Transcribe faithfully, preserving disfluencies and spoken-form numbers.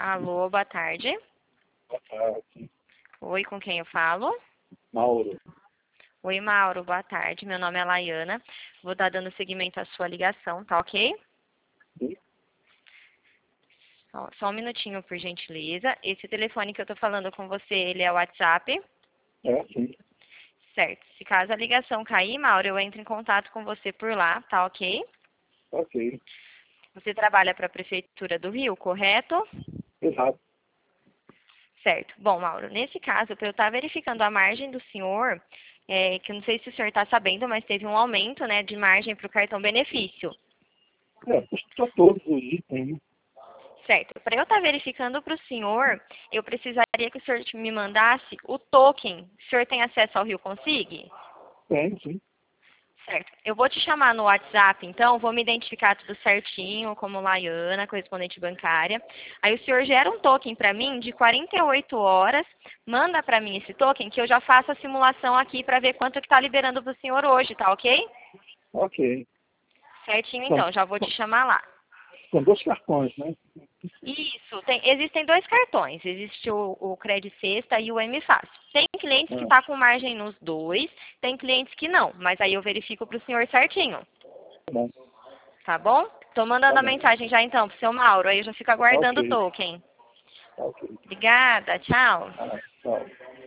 Alô, boa tarde. Boa tarde. Oi, com quem eu falo? Mauro. Oi, Mauro, boa tarde. Meu nome é Laiana. Vou estar dando seguimento à sua ligação, tá ok? Sim? Só, só um minutinho, por gentileza. Esse telefone que eu tô falando com você, ele é o WhatsApp? É, sim. Certo. Se caso a ligação cair, Mauro, eu entro em contato com você por lá, tá ok? Ok. Você trabalha para a Prefeitura do Rio, correto? Exato. Certo. Bom, Mauro, nesse caso, para eu estar verificando a margem do senhor, é, que eu não sei se o senhor está sabendo, mas teve um aumento, né, de margem para o cartão benefício. É, custa todos os itens, né? Certo. Para eu estar verificando para o senhor, eu precisaria que o senhor me mandasse o token. O senhor tem acesso ao Rio Consigue? Tem, sim. Certo. Eu vou te chamar no WhatsApp, então, vou me identificar tudo certinho, como Laiana, correspondente bancária. Aí o senhor gera um token para mim de quarenta e oito horas, manda para mim esse token, que eu já faço a simulação aqui para ver quanto que está liberando para o senhor hoje, tá ok? Ok. Certinho, São, então, já vou te chamar lá. são dois cartões, né? Isso, tem, existem dois cartões, existe o, o Credit Sexta e o M Fácil. Tem clientes que Ah, estão com margem nos dois, tem clientes que não, mas aí eu verifico para o senhor certinho. tá bom. Tá bom? Tô mandando Tá a bom. mensagem já então pro seu Mauro, aí eu já fico aguardando o Ok. token. Ok. Obrigada, tchau. Ah, tchau.